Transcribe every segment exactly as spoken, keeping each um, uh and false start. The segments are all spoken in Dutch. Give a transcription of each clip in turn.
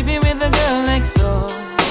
creepy with the girl next door.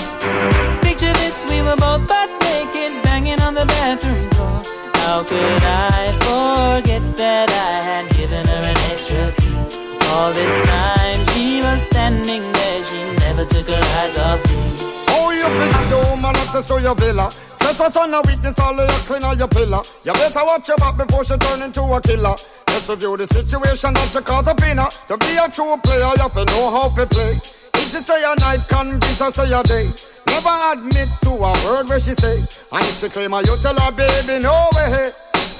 Picture this, we were both butt naked, banging on the bathroom floor. How could I forget that I had given her an extra key? All this time she was standing there, she never took her eyes off me. Oh, you think the woman access to your villa? Trespass on a weakness, all of your clean on your pillar. You better watch your back before she turn into a killer. Just review the situation that you caught up in her. To be a true player, you have to know how to play. If she say a night, convince her say a day. Never admit to a word where she say. And if she claim her, you tell her, baby, no way.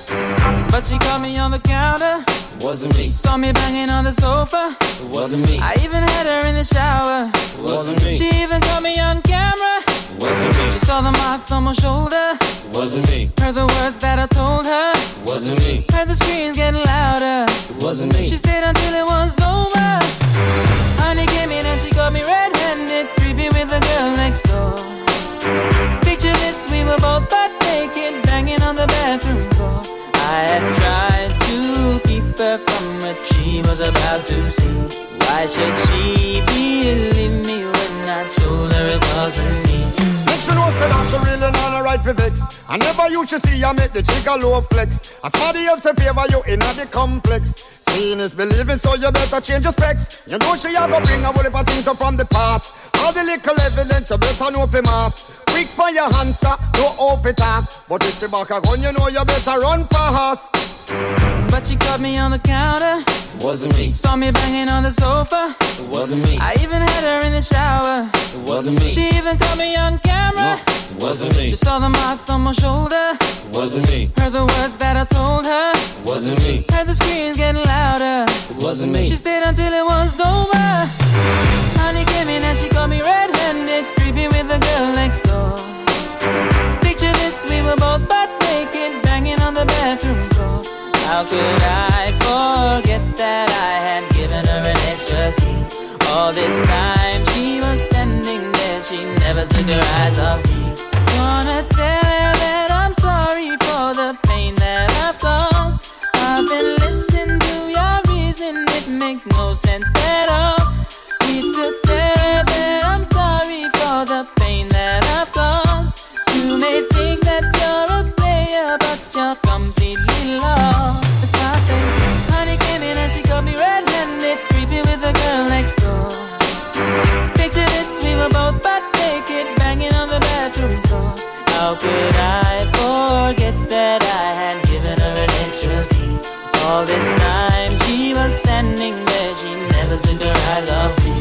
But she caught me on the counter. Wasn't me. Saw me banging on the sofa. Wasn't me. I even had her in the shower. Wasn't me. She even caught me on camera. Wasn't me. She saw the marks on my shoulder. Wasn't me. Heard the words that I told her. Wasn't me. Heard the screams getting louder. Wasn't me. She stayed until it was over. Honey came in and she got me red-handed, creepy with the girl next door. Picture this, we were both butt naked, banging on the bathroom floor. I had tried to keep her from what she was about to see. Why should she believe me when I told her it wasn't me? Make sure no say that she really not a right for vex. I never used to see her make the jigger low flex. As somebody else in favor you in the complex. Seeing is believing, so you better change your specs. You know she a go bring a whole heap of things up from the past. All the little evidence you better know for mass. Quick for your answer, no off it up. But if she back a gun, you know you better run fast. But she caught me on the counter. Wasn't me. Saw me banging on the sofa. It wasn't me. I even had her in the shower. It wasn't me. She even caught me on camera. No, it wasn't me. She saw the marks on my shoulder. It wasn't me. Heard the words that I told her. It wasn't me. Heard the screams getting louder. It wasn't me. She stayed until it was over. Honey came in and she caught me red-handed, creepy with the girl next door. Picture this, we were both butt naked, banging on the bathroom floor. How could I forget that I had given her an extra key? All this time she was standing there, she never took her eyes off me. Wanna tell her that I'm sorry for the pain that I've caused. I've been listening to your reason, it makes no sense at all. Need to tell her that I'm sorry for the pain that I've caused. You may think that you're a player, but you're completely lost. That's why I say, honey came in and she got me red-handed, creepy with the girl next door. Picture this, we were both butt naked, banging on the bathroom floor. How could I forget that I had given her an extra key? All this time she was standing there, she never took her eyes off me.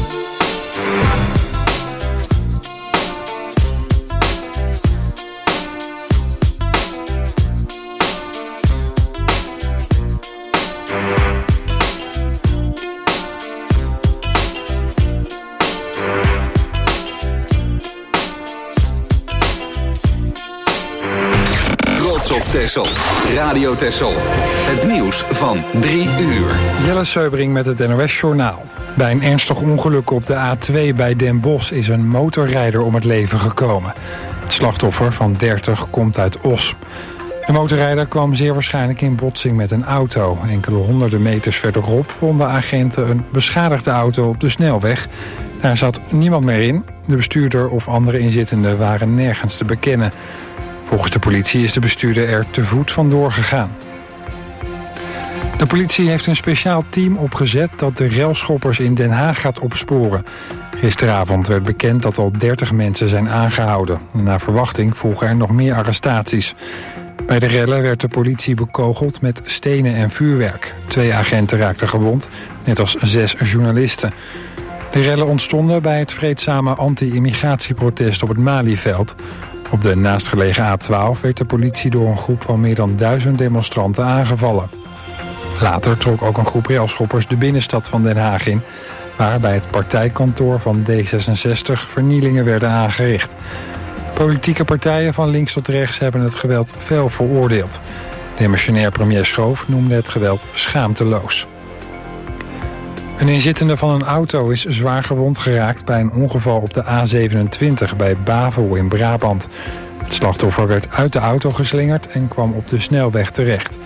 Op Texel. Radio Texel. Het nieuws van drie uur. Jelle Seubring met het N O S Journaal. Bij een ernstig ongeluk op de A twee bij Den Bosch is een motorrijder om het leven gekomen. Het slachtoffer van dertig komt uit Os. De motorrijder kwam zeer waarschijnlijk in botsing met een auto. Enkele honderden meters verderop vonden agenten een beschadigde auto op de snelweg. Daar zat niemand meer in. De bestuurder of andere inzittenden waren nergens te bekennen. Volgens de politie is de bestuurder er te voet vandoor gegaan. De politie heeft een speciaal team opgezet dat de relschoppers in Den Haag gaat opsporen. Gisteravond werd bekend dat al dertig mensen zijn aangehouden. Naar verwachting volgen er nog meer arrestaties. Bij de rellen werd de politie bekogeld met stenen en vuurwerk. Twee agenten raakten gewond, net als zes journalisten. De rellen ontstonden bij het vreedzame anti-immigratieprotest op het Malieveld. Op de naastgelegen A twaalf werd de politie door een groep van meer dan duizend demonstranten aangevallen. Later trok ook een groep railschoppers de binnenstad van Den Haag in, waar bij het partijkantoor van D zesenzestig vernielingen werden aangericht. Politieke partijen van links tot rechts hebben het geweld fel veroordeeld. Demissionair premier Schoof noemde het geweld schaamteloos. Een inzittende van een auto is zwaar gewond geraakt bij een ongeval op de A zevenentwintig bij Bavel in Brabant. Het slachtoffer werd uit de auto geslingerd en kwam op de snelweg terecht.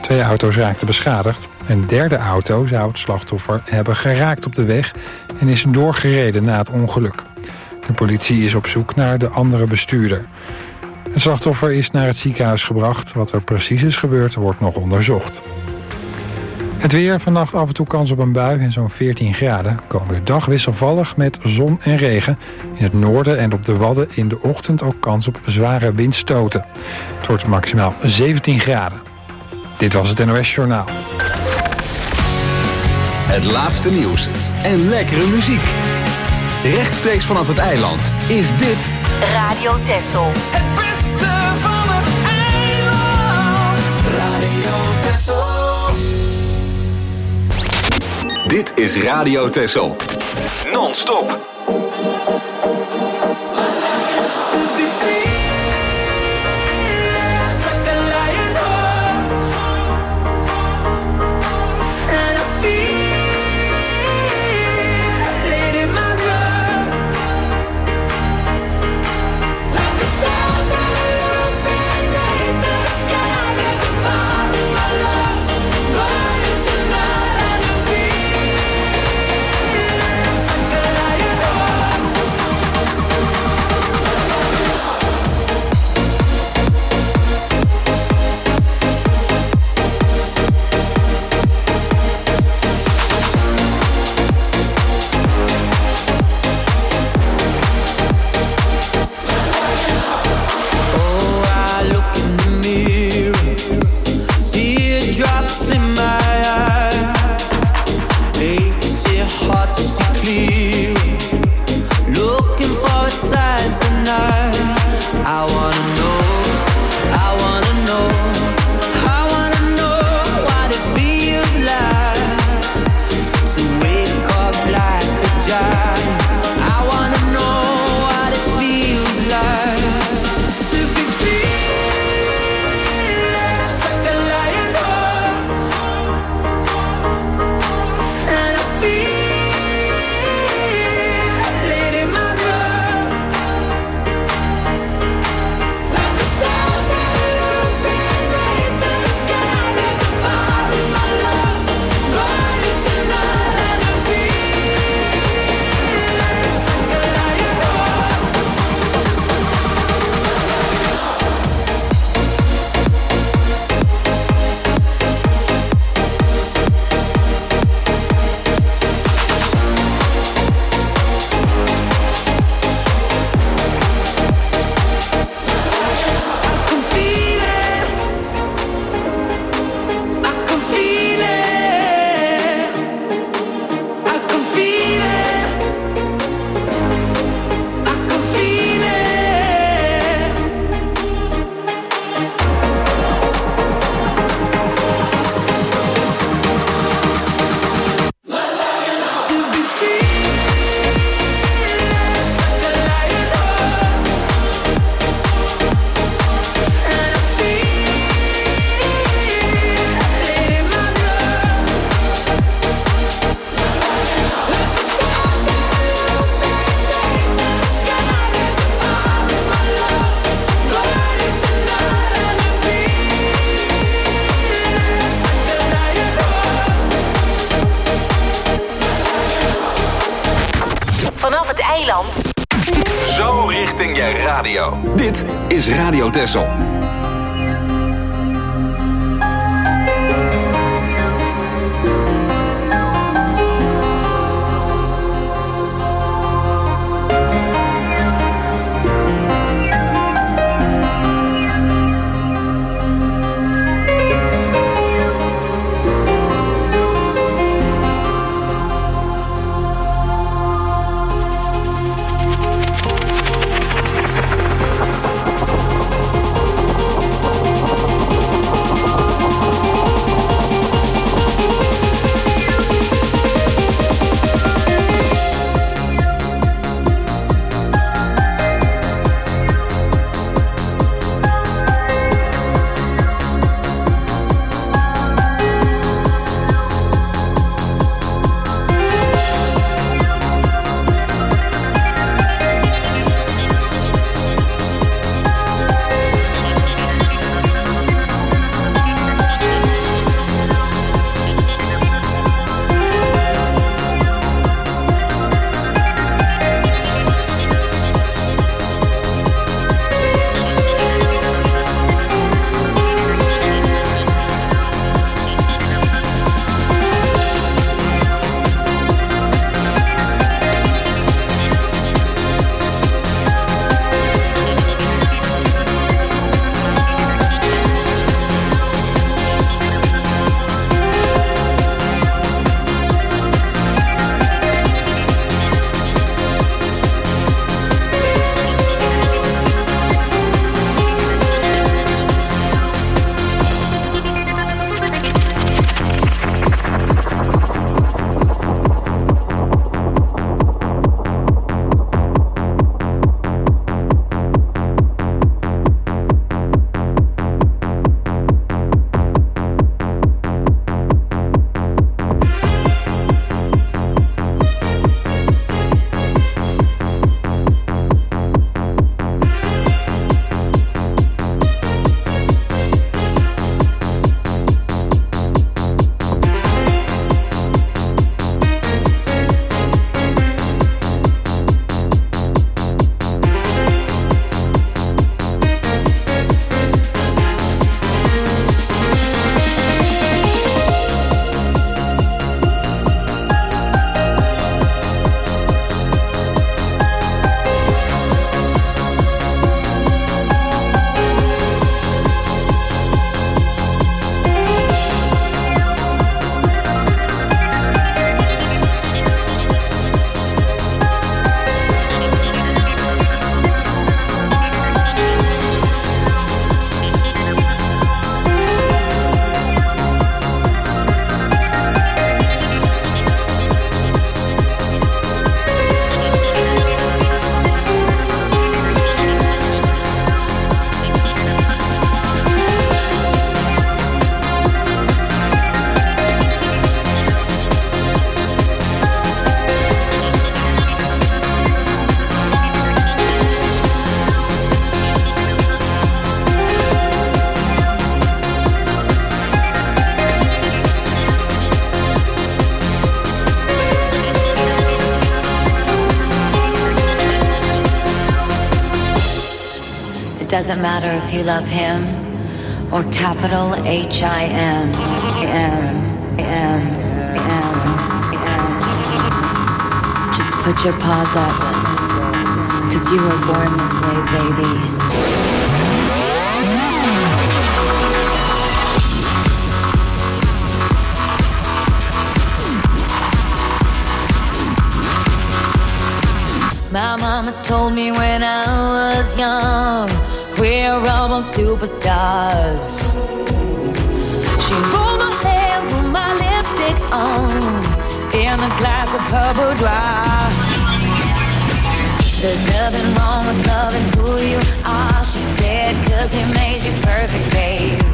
Twee auto's raakten beschadigd. Een derde auto zou het slachtoffer hebben geraakt op de weg en is doorgereden na het ongeluk. De politie is op zoek naar de andere bestuurder. Het slachtoffer is naar het ziekenhuis gebracht. Wat er precies is gebeurd wordt nog onderzocht. Het weer, vannacht af en toe kans op een bui en zo'n veertien graden. Komende dag wisselvallig met zon en regen. In het noorden en op de Wadden in de ochtend ook kans op zware windstoten. Het wordt maximaal zeventien graden. Dit was het N O S Journaal. Het laatste nieuws en lekkere muziek. Rechtstreeks vanaf het eiland is dit Radio Texel. Het beste van het eiland. Radio Texel. Dit is Radio Texel. Non-stop. Zo richting je radio. Dit is Radio Texel. doesn't matter if you love him or capital H I M. M, M, M, M. Just put your paws up, 'cause you were born this way, baby. My mama told me when I was young, we're all born superstars. She rolled my hair, put my lipstick on, in a glass of her boudoir. There's nothing wrong with loving who you are, she said, 'cause he made you perfect, babe.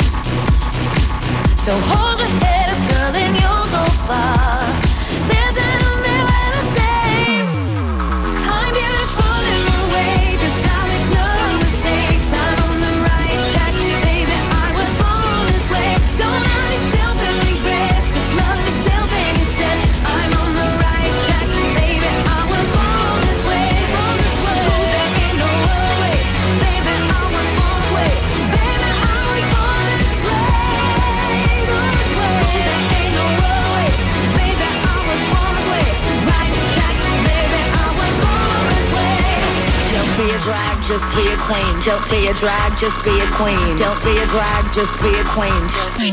So hold your head up, girl, and you'll go far. Listen to me when I say I'm beautiful in my way, 'cause I make no mistakes. I'm on the right track, baby, I was born this way. Don't hurt yourself and regret, just love yourself and instead. I'm on the right track, baby, I was born this way, born this way. Oh, there ain't no other way, baby, I was born this way. Baby, I was born this way, born this way. Oh, there ain't no other way, baby, I was born this way. Right track, baby, I was born this way. Don't be a drag, just be a queen. Don't be a drag, just be a queen. Don't be a drag, just be a queen.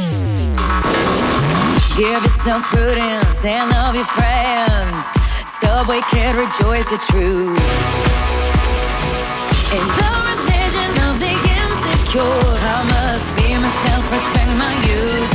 Give yourself prudence and love your friends. Subway kid, rejoice your truth. In the religion of the insecure, I must be myself, respect my youth.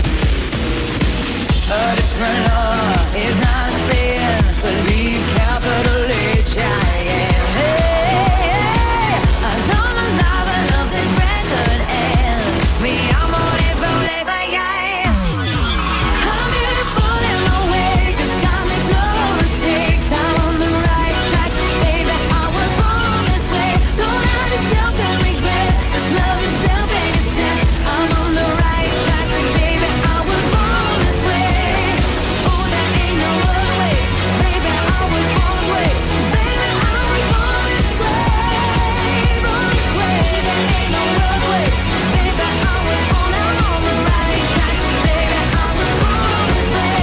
A different law is not a sin. Believe capital H I M. Hey, hey, I love my life, I love this record and me, I'm on it, rolling by eyes. I'm beautiful in my way, 'cause I make no mistakes. I'm on the right track, baby, I was born this way. Don't hurt yourself and regret, just love yourself and instead. I'm on the right track, baby, I was born this way. Oh, there ain't no other way, baby, I was born this way. Baby, I was born this way, born this way. There ain't no other way, baby, I was born, I'm on the right track, baby, I was born this way.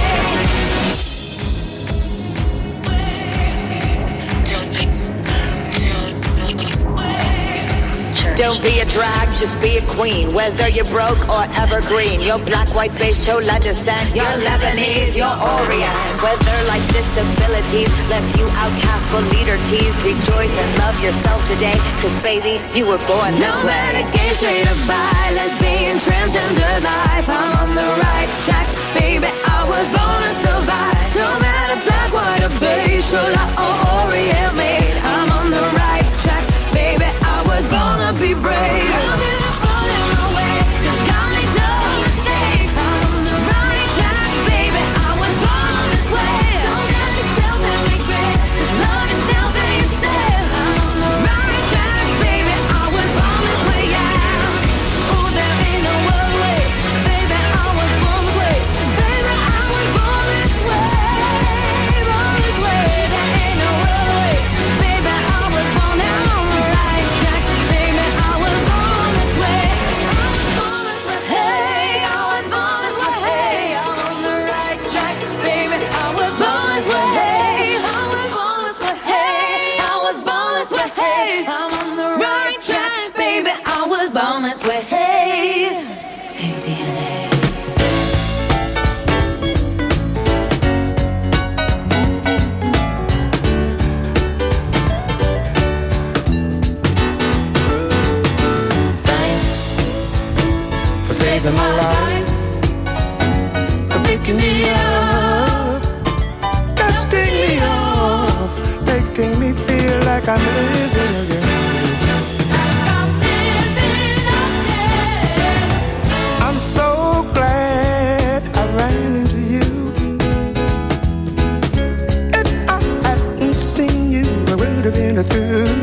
Don't be a drag, just be a queen. Whether you're broke or evergreen, you're black, white, beige, chola descent, you're Lebanese, you're Orient. Whether life's disabilities left you outcast but leader teased, rejoice and love yourself today, 'cause baby, you were born this No way. matter gay, straight or bi, lesbian, transgender life, I'm on the right track, baby, I was born to survive. No matter black, white or beige, chola or Orient made, I'm on the right track, baby, I was born to be brave. I'm beautiful in my way, 'cause God makes no mistakes. I'm on the right track, baby, I was born this way. Don't hurt yourself and regret, just love yourself and instead. I'm on the right track, baby, I was born this way, yeah. Oh, there ain't no other way, baby, I was born this way. Baby, I was born this way, born this way. There ain't no other way, baby, I was born, I'm on the right track, baby, I was born this way. I was born this way, hey, I was born this way, hey, I'm on the right track, baby, I was born this way, hey, I was born this way, hey, I was born this way, hey, I'm on the right track, baby, I was born this way, hey. Same D N A. Thanks for saving my life, for picking me up, dusting me off, making me feel like I'm living again. I'm so glad I ran into you. If I hadn't seen you, I would have been through.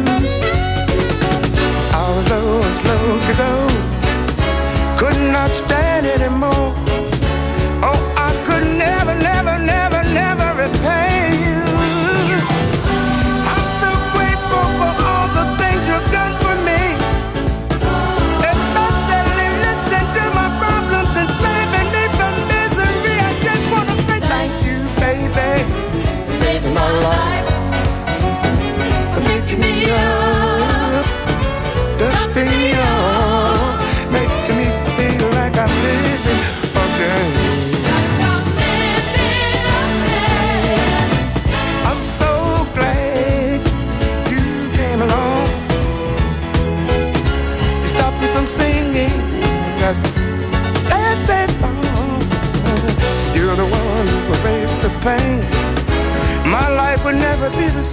Although I was low to go, could not stand anymore. Oh, I could never, never, never, never repay you. I'm so grateful for all the things you've done for me.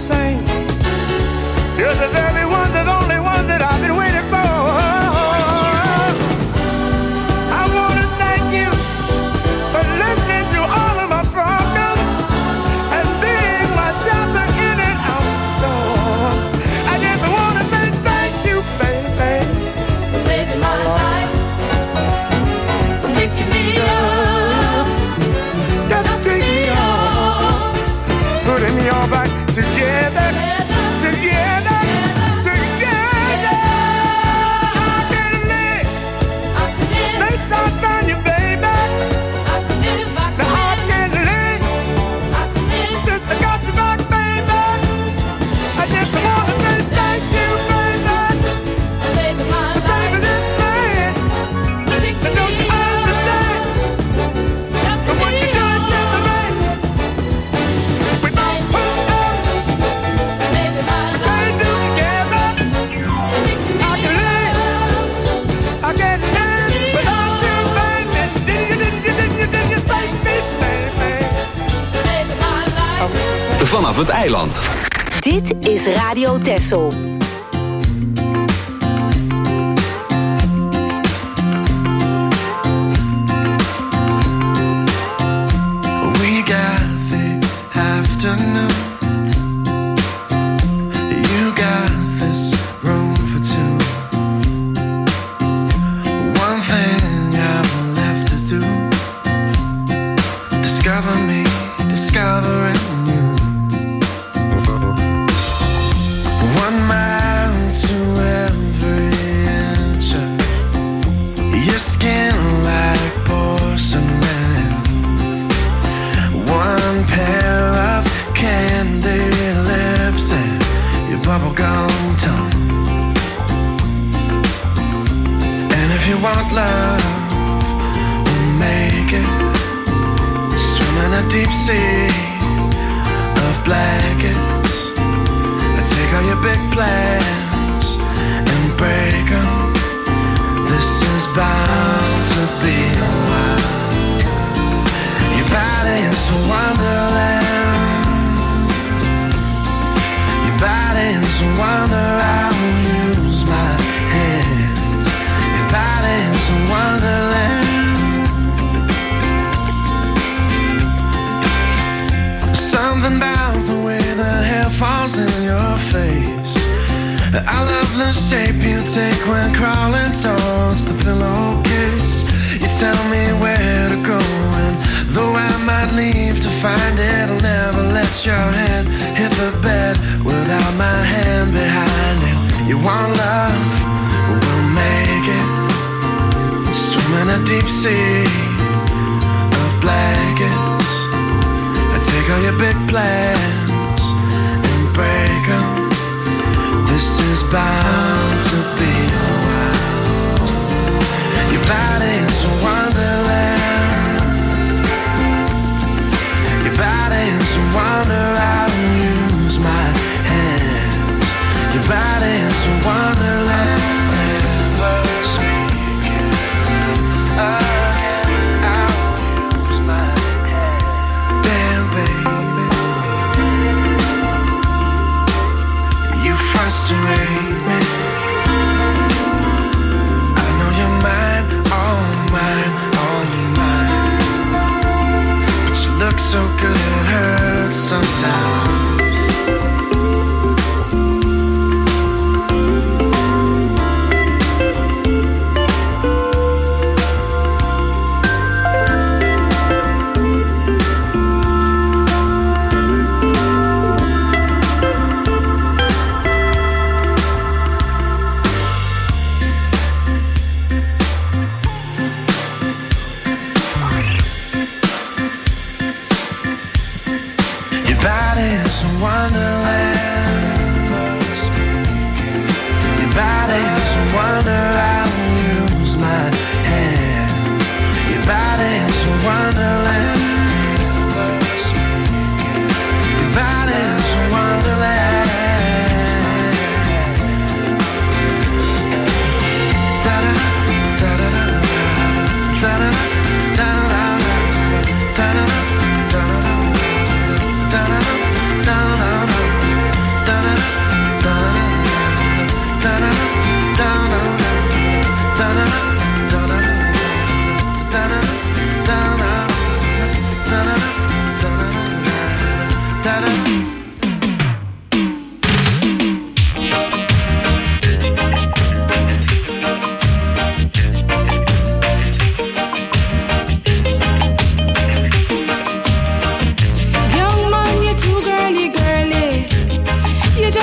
same. You're the very one, the only one that I've been waiting for. I want to thank you for listening to all of my problems and being my shelter in and out the storm. I just want to say thank you, baby, For saving my life, for picking me up, dusting me off, putting me all back together, together, together. I can live, I can live, since I found you, baby. I can live, I Now I can can live, live, I can live. since I got you back, baby. I just wanna say thank you, baby, For saving my for saving life, this man. for picking But don't me you understand? up, For what you done to the man. We don't put up, saving my we life, can't do together. I can live, I can live without you, baby. Did you, did you, did you, did you thank me, baby? saving my life. Vanaf het eiland. Dit is Radio Texel. We got the afternoon. You got this room for two. One thing I'm left to do. Discover me, discovering you. One mile to every inch of your skin like porcelain. One pair of candy lips and your bubblegum tongue. And if you want love, we'll make it. Swim in a deep sea of blankets. Take all your big plans and break them. This is bound to be a while. Your body is a wonderland. Your body is a wonder. I will use my hands. Your body is a wonderland. Something about the way the hair falls in your face. I love the shape you take when crawling towards the pillowcase. You tell me where to go, and though I might leave to find it, I'll never let your head hit the bed without my hand behind it. You want love? We'll make it. Swim in a deep sea of blankets. Take all your big plans and break them. This is bound to be a while. Your body is a wonderland. Your body is a wonder. I will use my hands. Your body is a wonderland. Never speaking again. I will use my hands. Damn, baby, you frustrate me. I know you're mine, all mine, all mine. But you look so good, it hurts sometimes.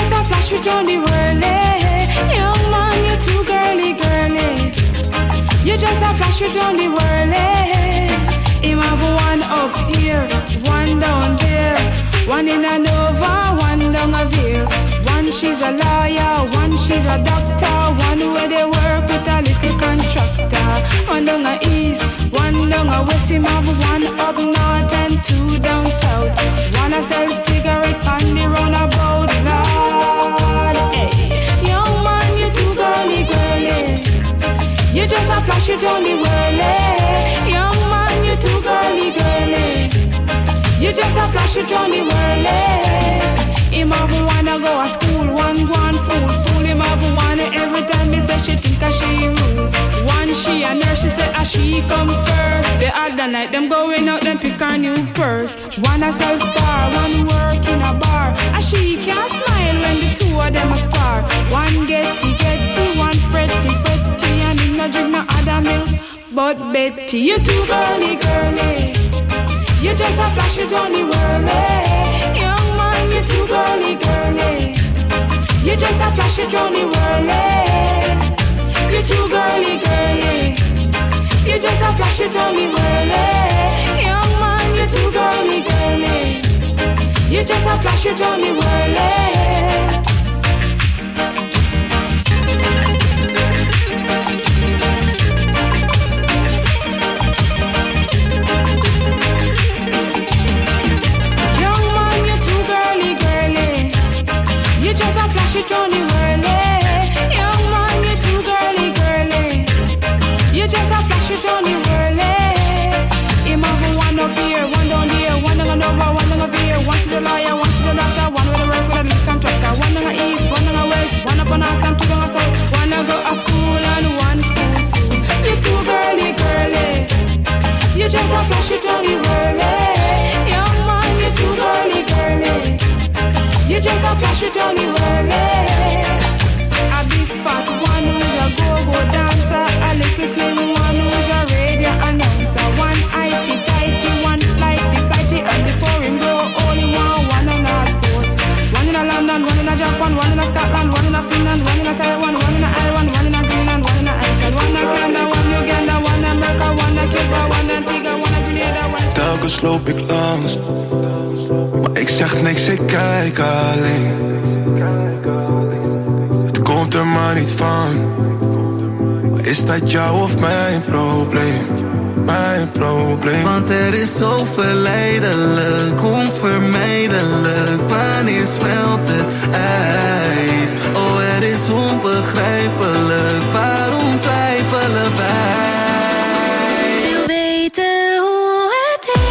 just a flash with on the whirly. Young man, you too girly, girly. You just a flash with on the whirly. Him have one up here, one down there. One in a Nova, one down a Veer. One she's a lawyer, one she's a doctor. One where they work with a little contractor. One down a east, one down a west. Him have one up north and two down south. One a sell cigarette on the roundabout. Lord, hey, young man, you too girly, girly. You just a flash it on the whirly. Young man, you too girly, girly. You just a flash it on the whirly. Him have wanna go to school, one one fool, fool. Him have wanna every time he say she think a she rude. One she a nurse, she say a she come first. The other night them going out, them pick a new purse. One a sell star, one work in a bar. A she can't smile when the two of them a spar. One getty getty, one fretty fretty, and him no drink no other milk but Betty. You too girly, girly. You just a flash it on the whirly. Young man, you too girly, girly. You just a flash it on the whirly. You too girly, girly. You just a flash it on the whirly. Young man, you too girly, girly. You just a flash it on the whirly. It on the whirly. Young man, you too girly, girly. You just a flash it on the whirly. Him have one up here, one down here, one down over, one down over here. One to the lawyer, one to the doctor, one with the work with a little contractor. One down the east, one down the west, one up on north and two down the south. One to go to school and one fool. You too girly, girly. You just a flash it on the whirly. Young man, you too girly, girly. You just a flash it on the whirly. A big fat one who's a go-go dancer. A little slim one who's a radio announcer. One itey tighty, one flighty flighty. And before him go, only one, one on a boat. One in a London, one in a Japan, one in a Scotland, one in a Finland, one in a Taiwan, one in a Ireland, one in a Greenland, one in a Iceland. One in Canada, one in Uganda, one in America, one in Cuba, one in Antigua, one in Grenada, one in... Telkens loop ik langs, maar ik zeg niks, ik kijk alleen. Het komt er maar niet van, maar is dat jou of mijn probleem? Mijn probleem. Want er is zo verleidelijk, onvermijdelijk. Wanneer smelt het ijs? Oh, het is onbegrijpelijk. Waarom twijfelen wij? Wil weten hoe het is.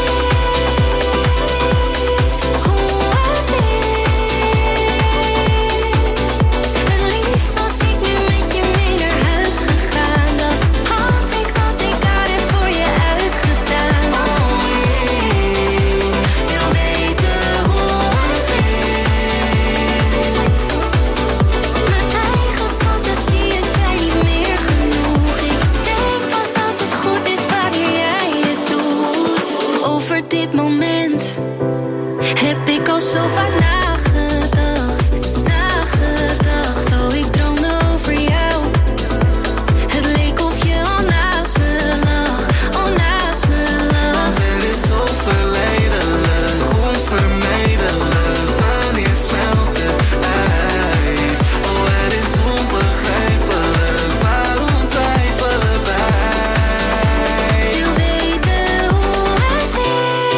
Dit moment heb ik al zo vaak nagedacht, nagedacht. Oh, ik droomde over jou. Het leek of je al naast me lag, al naast me lag. Het is zo verleidelijk, onvermijdelijk. Wanneer smelt het ijs? Oh, het is onbegrijpelijk. Waarom twijfelen wij? Wil weten hoe het is.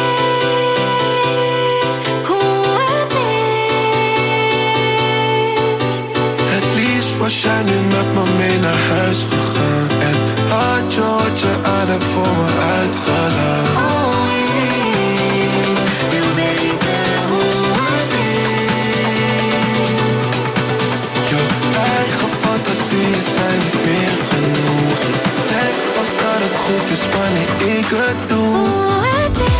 Was jij nu met me mee naar huis gegaan? En had je wat je aan hebt voor me uitgedaan? Oh, ik wil weten hoe het is. Jouw eigen fantasieën zijn niet meer genoeg. Ik denk pas dat het goed is wanneer ik het doe. Hoe het is.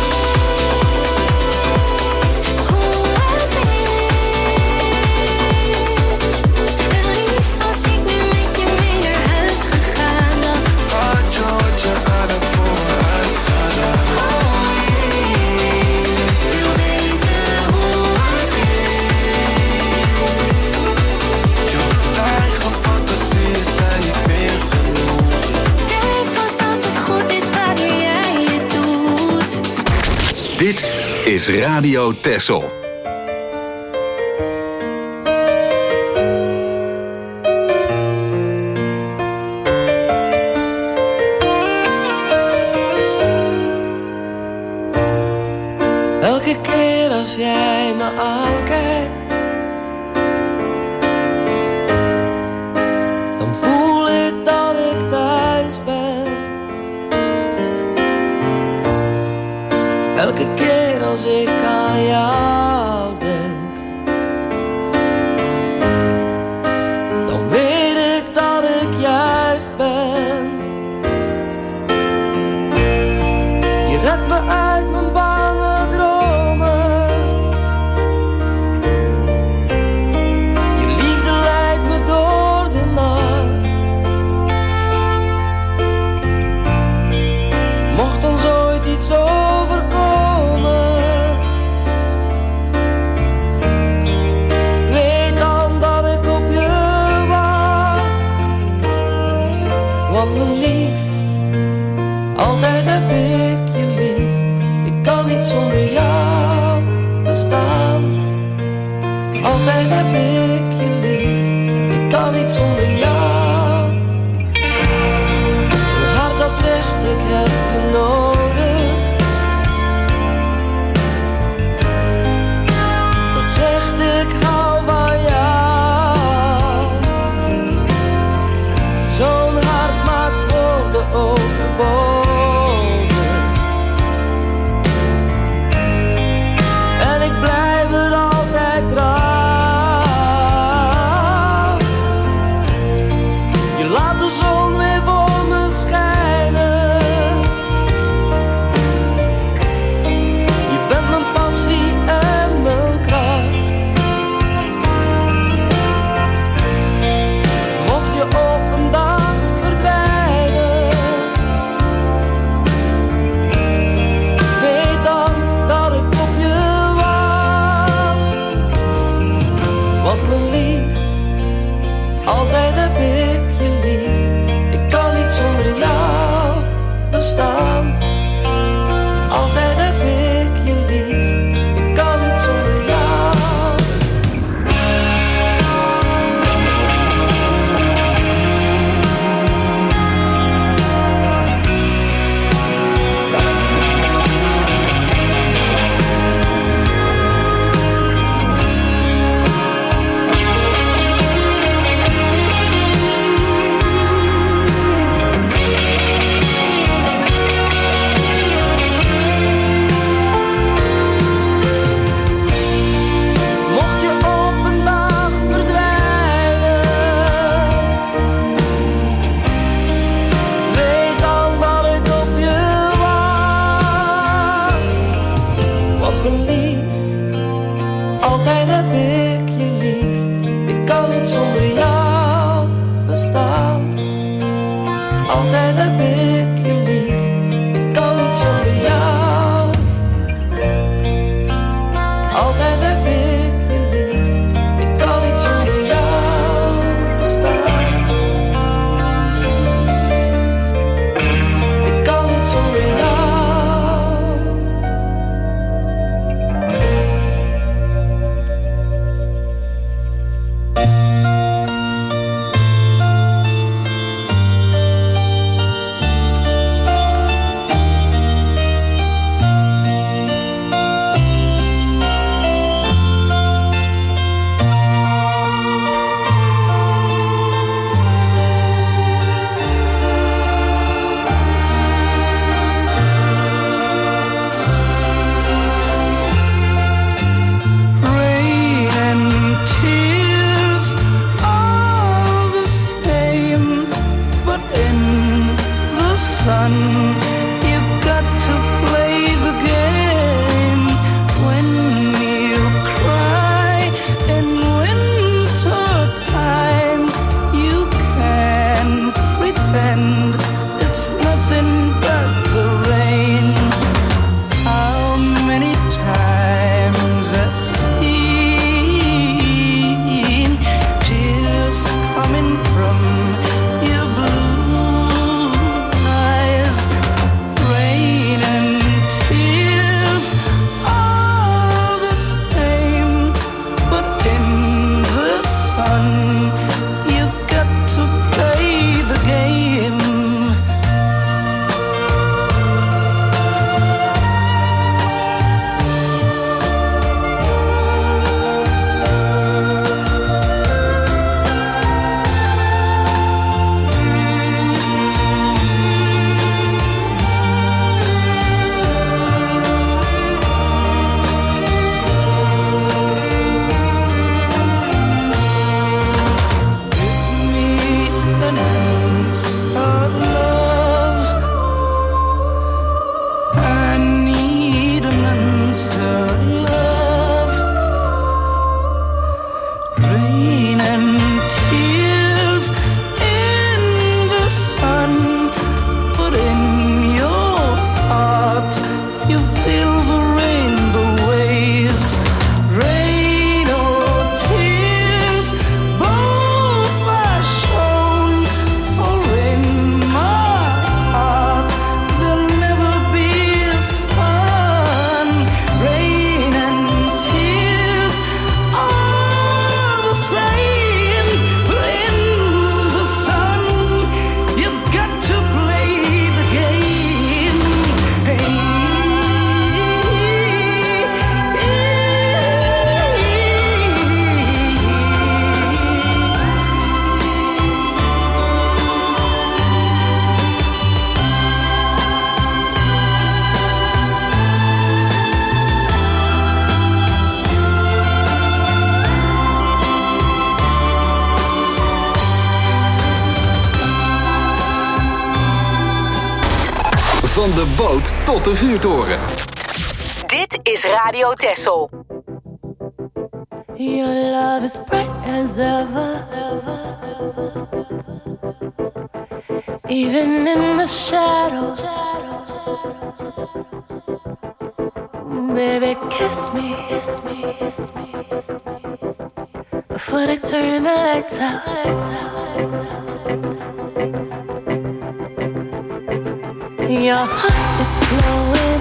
Had je wat je aan hebt voor me uitgedaan? is Radio Texel. Elke keer als jij me aankijkt, dan voel ik dat ik thuis ben. Elke keer als ik aan jou denk, dan weet ik dat ik juist ben. Je redt me uit mijn bange dromen, je liefde leidt me door de nacht. Mocht ons ooit iets overkomen, weet dan dat ik op je wacht. Want mijn lief, altijd heb ik je lief. Ik kan niet zonder jou bestaan. Altijd heb ik je lief. Ik kan niet zonder jou. Een hart dat zegt ik heb je nodig, dat zegt ik hou van jou. Zo'n hart maakt woorden overbodig, en ik blijf het altijd trouw. sun. You've got to play the game. Van de boot tot de vuurtoren. Dit is Radio Texel. Your love is bright as ever. Even in the shadows. Baby, kiss me before they turn the lights out. Your heart is glowing,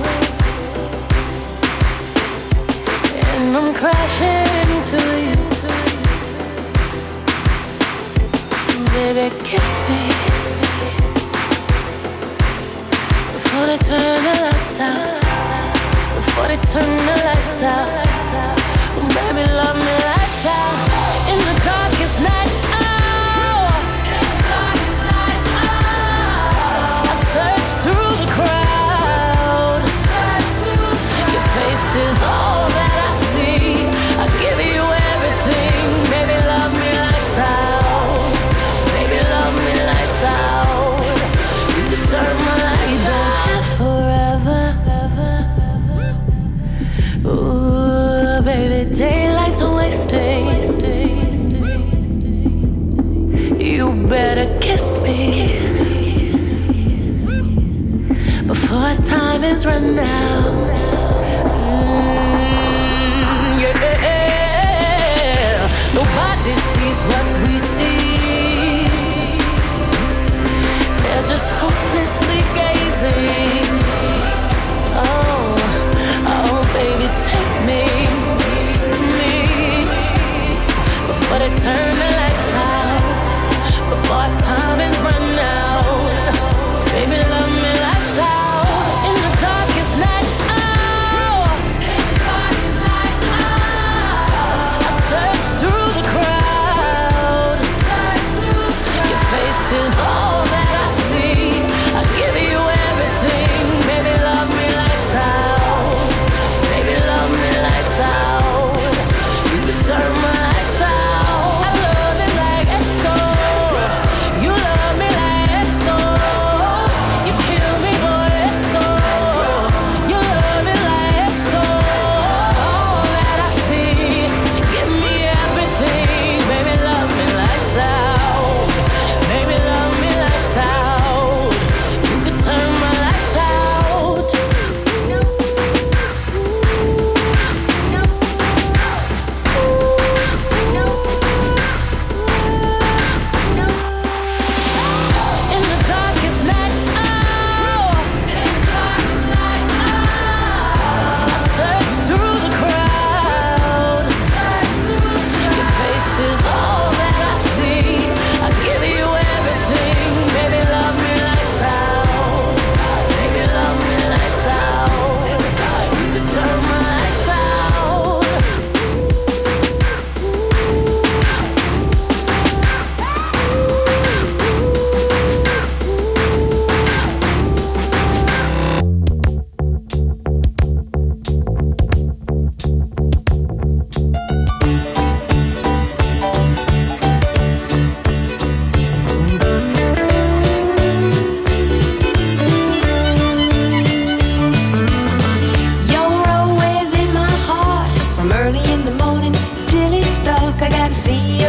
and I'm crashing into you. Baby, kiss me before they turn the lights out. Before they turn the lights out. Baby, love me lights out. In the darkest night. Is all that I see. I give you everything. Baby, love me lights out. Baby, love me lights out. You can turn my lights out forever. Ooh, baby, daylight's wasted. You better kiss me before time is run out. Nobody sees what we see. They're just hopelessly gazing. Oh, oh, baby, take me, me, before they turn the lights out, before time is run out. Baby, love me lights out in the darkest night. Is all that I see. I give you everything. Baby, love me lights out. Baby, love me lights out. You can turn my lights out. I love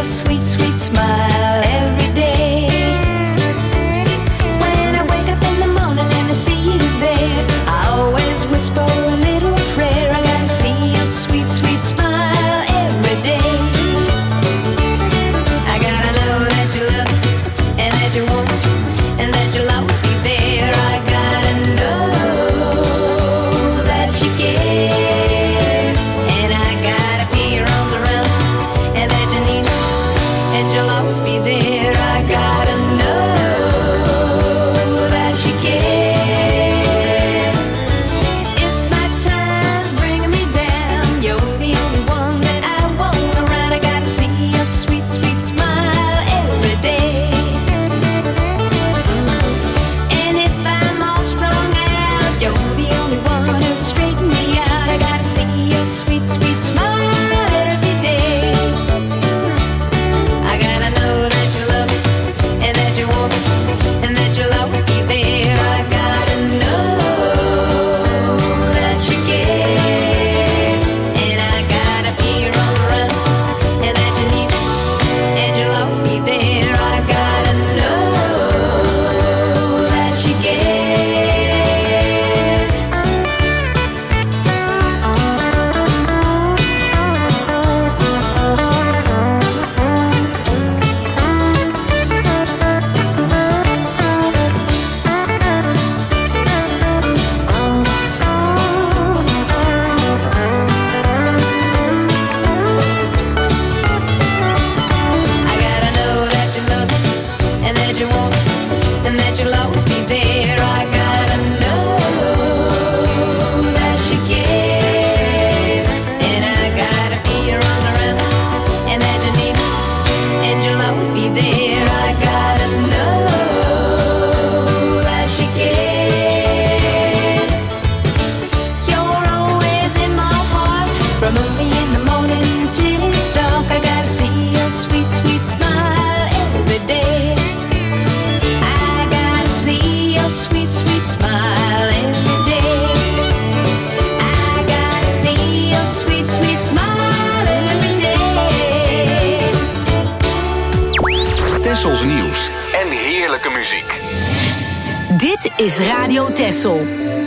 sweet, sweet smile every day. When I wake up in the morning and I see you there, I always whisper a little prayer. I gotta see your sweet, sweet smile every day. I gotta know that you love and that you want and that you'll always be there. I gotta know that you care, and I gotta be your arms around and that you need and you'll always be there. I gotta know that you care. If my time's bringing me down, you're the only one that I want around. I gotta see your sweet, sweet smile every day. And if I'm all strung out, you're the only one who can straighten me out. I gotta see your sweet, sweet smile every day. I gotta know that you love me and that you want me and that you'll always be there. I gotta know that you care, and I gotta be your arm around and that you need me and you'll always be there. I gotta know that you care. I gotta know that you love me and that you want me and that you'll always be there. I gotta know that you care, and I gotta be your arm around and that you need me and you'll always be there. I gotta know that you care. You're always in my heart from early in the morning till it's dark. I gotta see your sweet, sweet smile every day. I gotta see your sweet, sweet smile every day. I gotta see your sweet, sweet smile every day. Tessels nieuws en heerlijke muziek. Dit is Radio Tessel.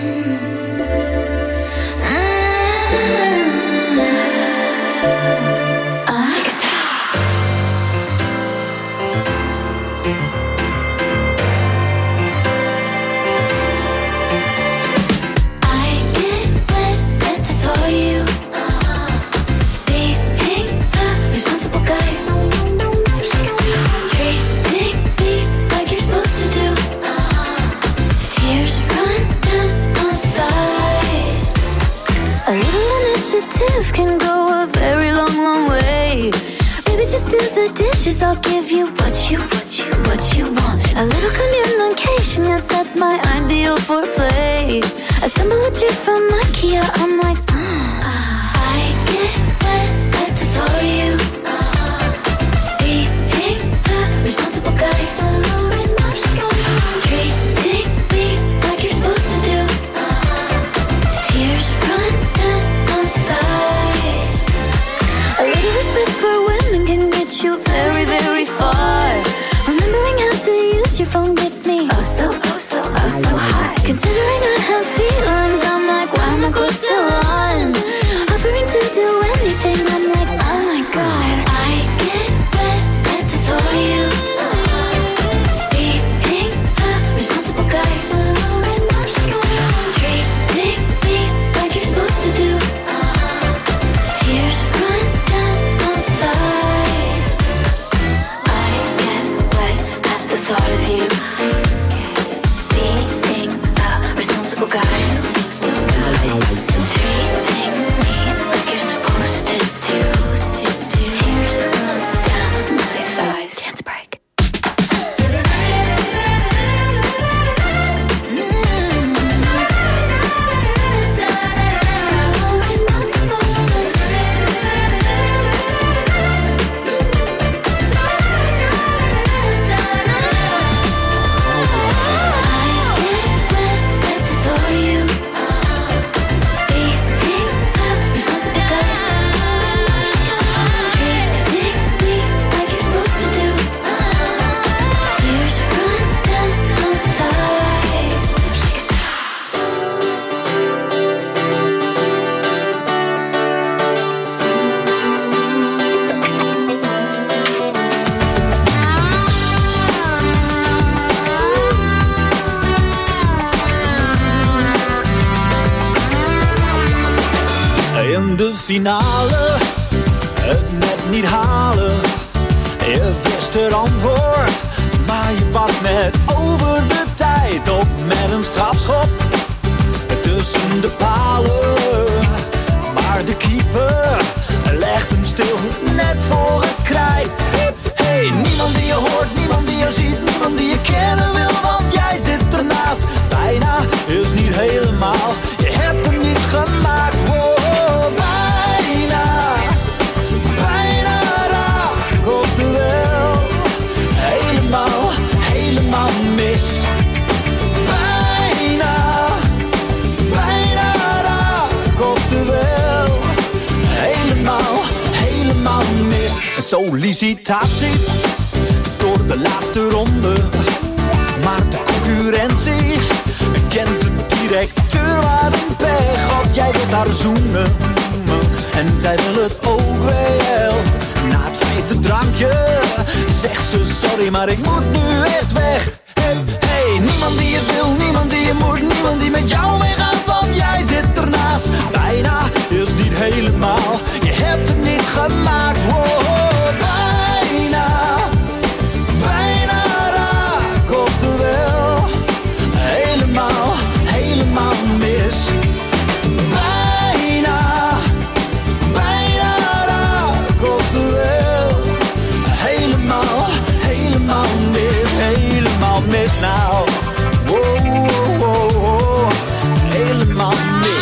Can go a very long, long way. Baby, just do the dishes. I'll give you what you, what you, what you want. A little communication, yes, that's my ideal for play. Assemble a chair from IKEA. I'm like, mm. I get wet at the thought of you. Being a responsible guy, so responsible. Treating me like you're supposed to do. Tears run down my thighs. A little respect for women can get you very, very far. Remembering how to use your phone gets me oh so, oh so, oh so hot. Considering I have feelings, I'm like, why am I close to one? Offering to do anything, I'm like, oh my god. finale het net niet halen. Je wist het antwoord, maar je was net over de tijd. Of met een strafschop tussen de palen. Maar de keeper legt hem stil, net voor het krijt. Hey, niemand die je hoort, niemand die je ziet, niemand die je kennen wil, want jij zit ernaast. Bijna is niet helemaal, je hebt hem niet gemaakt. Wow, bijna, bijna raak, oftewel, helemaal, helemaal mis. Bijna, bijna raak, oftewel, helemaal, helemaal mis. Een sollicitatie door de laatste ronde, maar de concurrentie kent de directeur aan een pech. Of jij wilt haar zoenen en zij wil het ook wel. Na het vijfde drankje zegt ze sorry, maar ik moet nu echt weg. Hey, hey, niemand die je wil, niemand die je moet, niemand die met jou meegaat, want jij zit ernaast. Bijna is niet helemaal, je hebt het niet gemaakt. Wow, bijna, bijna raak, oftewel, helemaal, helemaal mis. Bijna, bijna raak, oftewel, helemaal, helemaal mis, helemaal mis nou. Wow, wow, wow, wow, helemaal mis.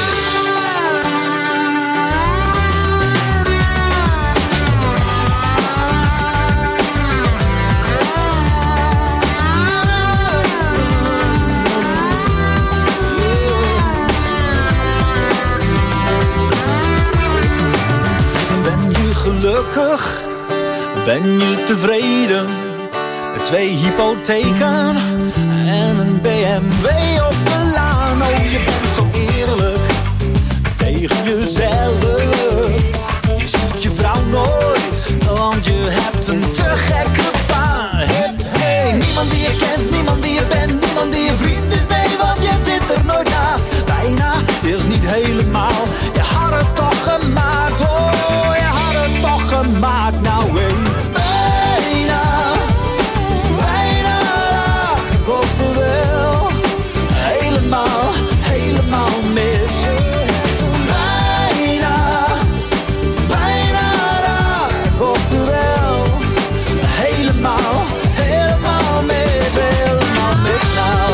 Gelukkig, ben je tevreden? Twee hypotheken en een B M W op de laan. Oh, je bent zo eerlijk tegen jezelf. Je ziet je vrouw nooit, want je hebt een te gekke baan. Hey, hey, niemand die je kent, niemand die je bent, niemand die je vriend is, nee, want je zit er nooit naast. Bijna is niet helemaal, je had het toch gemaakt, oh, je had het toch gemaakt, nou hé. Bijna, bijna raak, oftewel, helemaal, helemaal mis. Bijna, bijna raak, oftewel, helemaal, helemaal mis, helemaal mis nou.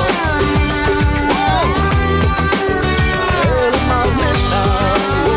Helemaal mis nou.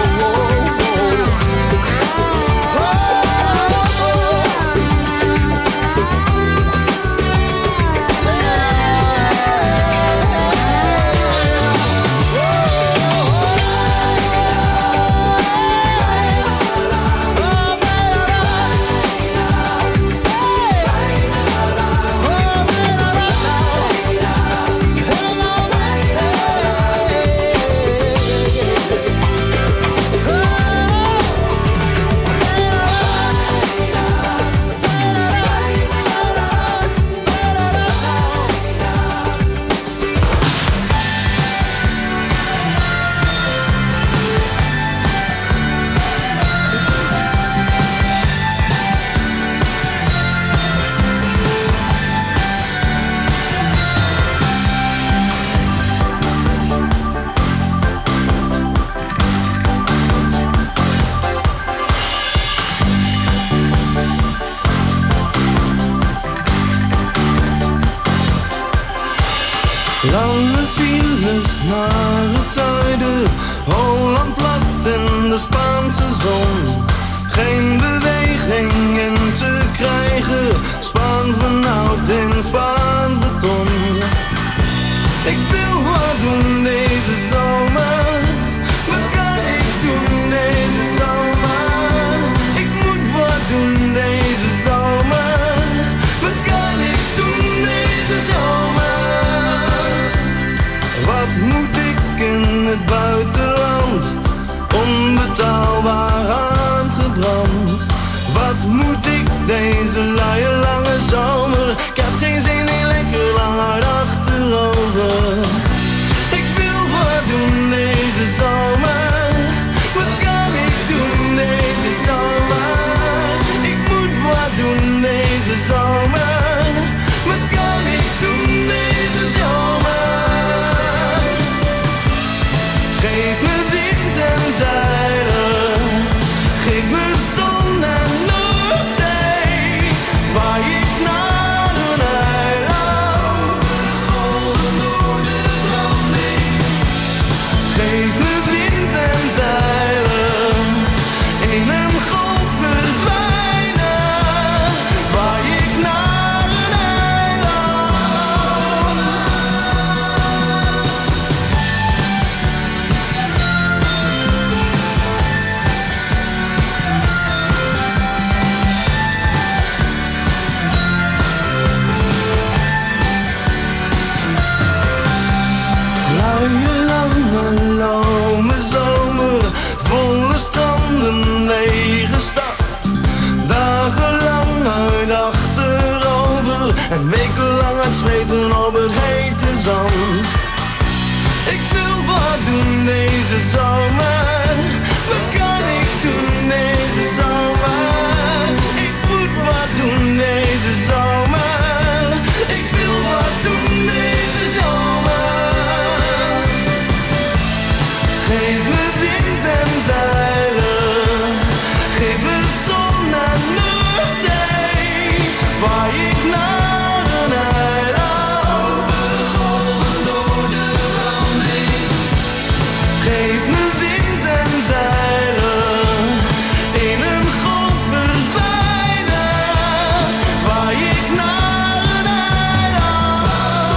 Lange files naar het zuiden, Holland plat in de Spaanse zon. Geen beweging in te krijgen, Spaans benauwd in Spaans beton. Ik wil wat doen deze zomer, wat kan ik doen deze zomer? Ik moet wat doen deze zomer, wat kan ik doen deze zomer? Wat moet ik in het buitenland, onbetaalbaar aangebrand? Wat moet ik deze en wekenlang aan het zweten op het hete zand. Ik wil wat doen deze zomer. Wat kan ik doen deze zomer? Ik moet wat doen deze zomer. Ik wil wat doen deze zomer. Geef me wind en zeilen. Geef me zon en Noordzee. Waar ik naar een eiland. De golven door de branding. Geef me wind en zeilen. In een golf verdwijnen. Waar ik naar een eiland.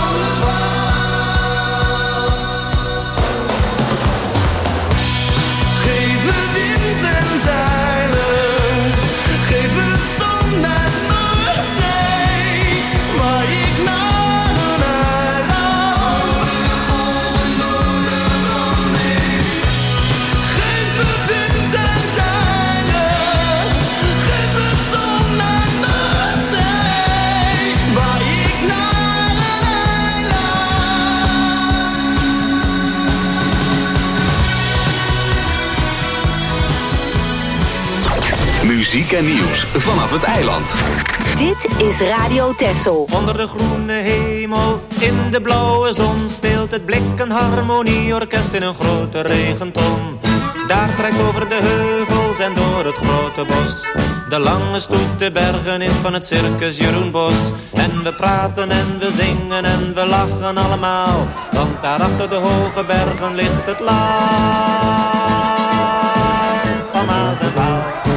Geef me wind en zeilen. Geef me zon en Noordzee. Waar ik naar een eiland. De golven door de branding. Geef me wind en zeilen. Geef me zon en Noordzee. Waar ik naar een Muziek en nieuws vanaf het eiland. Dit is Radio Texel. Onder de groene hemel, in de blauwe zon, speelt het Blik een harmonieorkest in een grote regenton. Daar trekt over de heuvels en door het grote bos de lange stoet de bergen in van het circus Jeroen Bos. En we praten en we zingen en we lachen allemaal, want daar achter de hoge bergen ligt het land van Maas en Waal.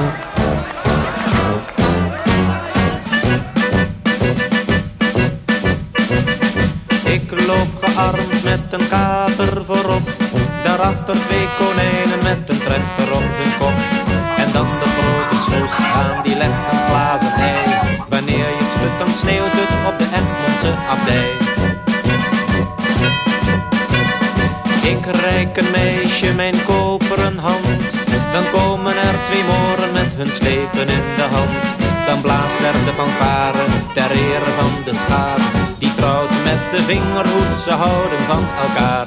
Ik loop gearmd met een kater voorop, daarachter twee konijnen met een trechter op hun kop. En dan de grote snoes aan, die legt een glazen ei. Wanneer je het schudt, dan sneeuwt het op de Egmondse abdij. Ik reik een meisje mijn koperen hand, dan komen er twee moren met hun slepen in de hand. Dan blaast er de fanfare ter ere van de schaar, die trouwt met de vingerhoed, ze houden van elkaar.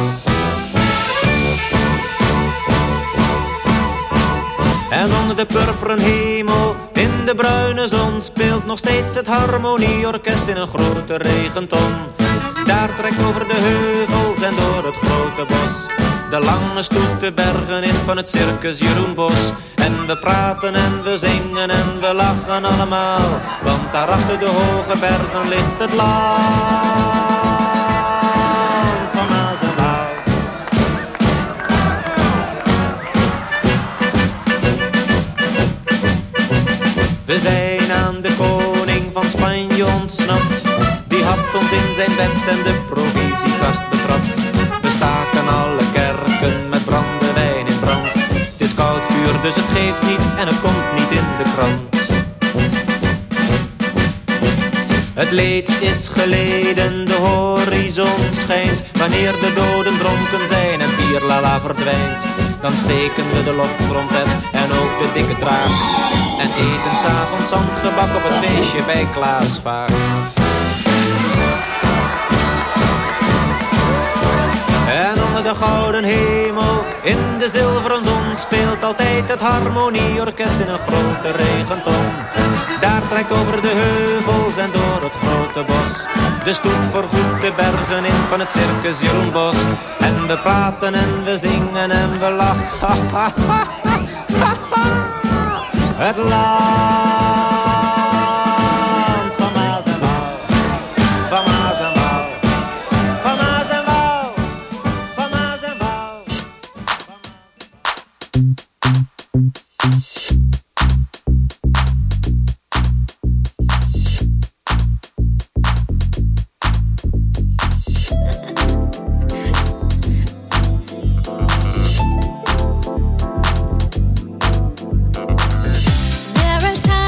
En onder de purperen hemel, in de bruine zon, speelt nog steeds het harmonieorkest in een grote regenton. Daar trekt over de heuvels en door het grote bos de lange stoet de bergen in van het circus Jeroen Bos. En we praten en we zingen en we lachen allemaal, want daar achter de hoge bergen ligt het land van Maas en Waal. We zijn aan de koning van Spanje ontsnapt, die had ons in zijn bed en de provisiekast betrapt. We staken alle kerken met brandewijn in brand. Het is koud vuur, dus het geeft niet en het komt niet in de krant. Het leed is geleden, de horizon schijnt. Wanneer de doden dronken zijn en Pierlala verdwijnt, dan steken we de loftrompet en ook de dikke draak en eten 's avonds zandgebak op het feestje bij Klaas Vaak. En onder de gouden hemel, in de zilveren zon, speelt altijd het harmonieorkest in een grote regenton. Daar trekt over de heuvels en door het grote bos de stoet voorgoed de bergen in van het circus Jeroen Bos. En we praten en we zingen en we lachen. Het land van Maas en Waal, van Maas en Waal, van Maas en Waal, van Maas en Waal. There are times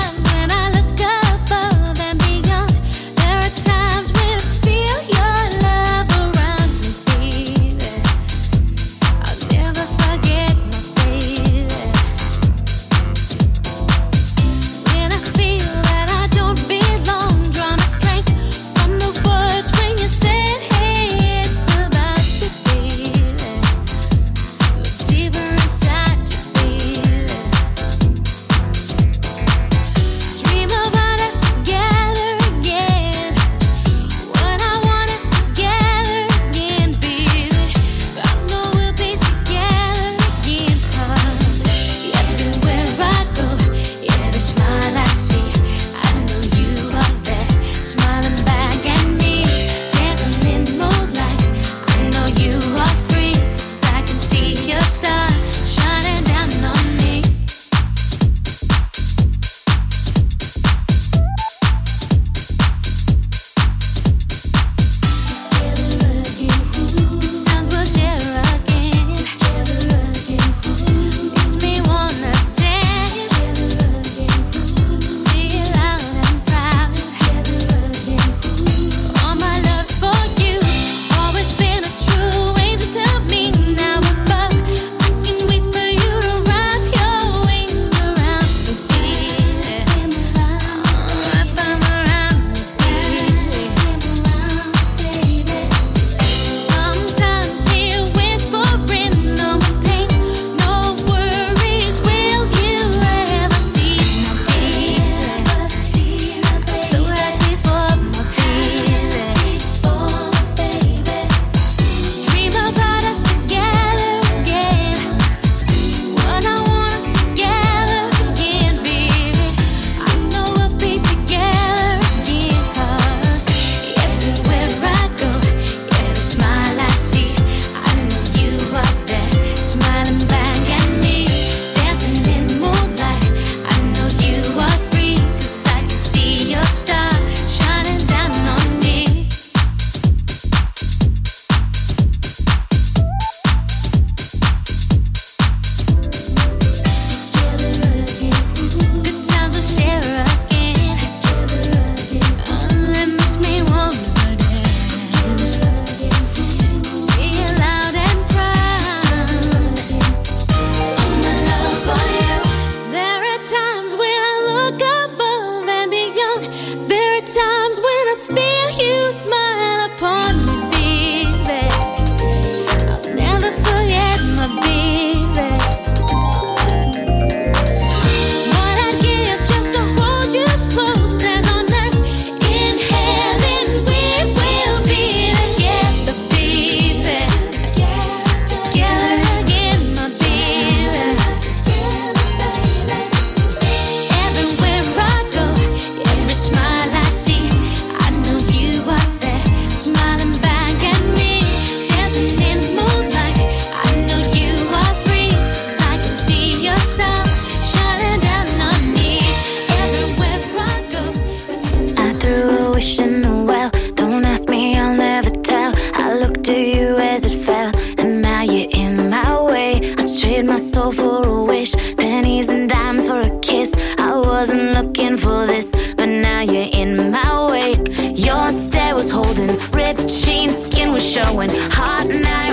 in my way. Your stare was holding, ripped jeans, skin was showing. Hot night.